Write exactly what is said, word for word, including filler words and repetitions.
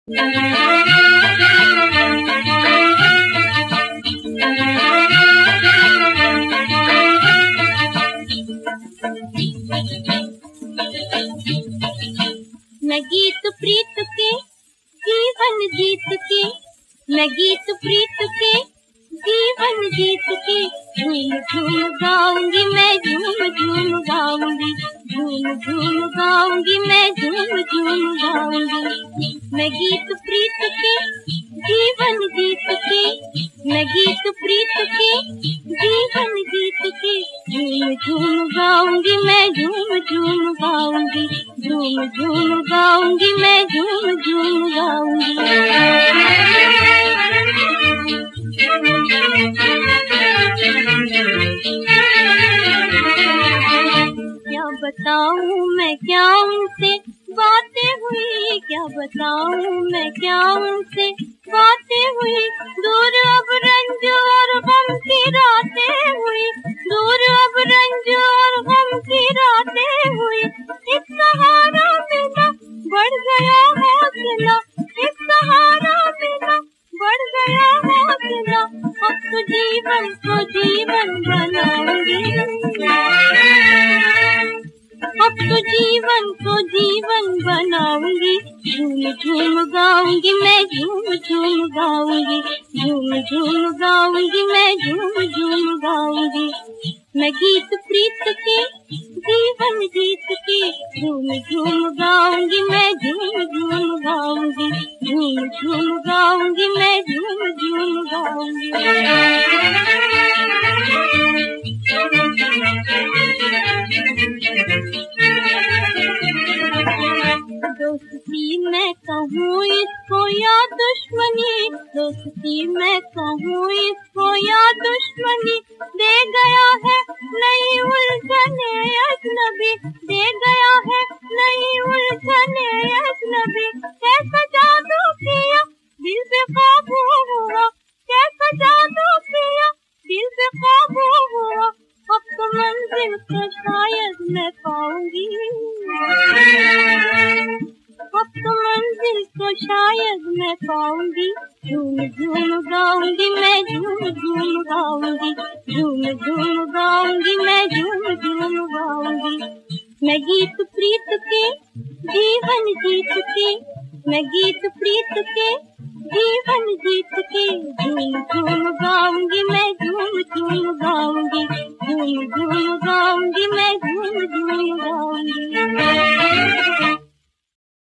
मैं गीत प्रीत के जीवन जीत के, मैं गीत प्रीत के जीवन जीत के, झूम झूम गाऊंगी मैं, झूम झूम गाऊंगी, झूम झूम गाऊंगी मैं, झूम झूम गाऊंगी। मैं गीत प्रीत के जीवन जीत के, मैं गीत प्रीत के जीवन जीत के, झूम झूम गाऊंगी मैं, झूम झूम गाऊंगी, झूम झूम गाऊंगी मैं, झूम झूम गाऊंगी। क्या बताऊं मैं क्या उनसे बातें हुई, क्या बताऊं मैं क्या उनसे बातें हुई, दूर अब रंज और गम की रातें हुई, दूर अब रंज और गम की रातें हुई। एक सहारा मिला बढ़ गया हौसला, एक सहारा मिला बढ़ गया हौसला, अब तो जीवन को जीवन बनाऊंगी, अब तो जीवन को जीवन बनाऊंगी। झूम झूम गाऊंगी मैं, झूम झूम गाऊंगी, झूम झूम गाऊंगी मैं, झूम झूम गाऊंगी। मैं गीत प्रीत के जीवन जीत के, झूम झूम गाऊंगी मैं, झूम झूम गाऊंगी, झूम झूम गाऊंगी मैं, झूम झूम गाऊंगी। दोस्ती मैं कहूँ इसको या दुश्मनी, दोस्ती मैं कहूँ इसको या दुश्मनी, दे गया है नई उलझने अजनबी, दे गया है नई उलझने अजनबी। कैसा जादू किया दिल पे काबू हुआ, कैसा जादू किया दिल पे काबू हुआ, अब तो मंजिल को शायद मैं पाऊंगी, अब तो मंजिल को शायद मैं पाऊंगी। झूम झूम गाऊंगी मैं, झूम झूम गाऊंगी, झूम झूम गाऊंगी मैं, झूम झूम गाऊंगी। मैं गीत प्रीत के जीवन जीत के, मैं गीत प्रीत के जीवन जीत के, झूम झूम गाऊंगी मैं, झूम झूम गाऊंगी, झूम झूम गाऊंगी मैं, झूम झूम गाऊंगी।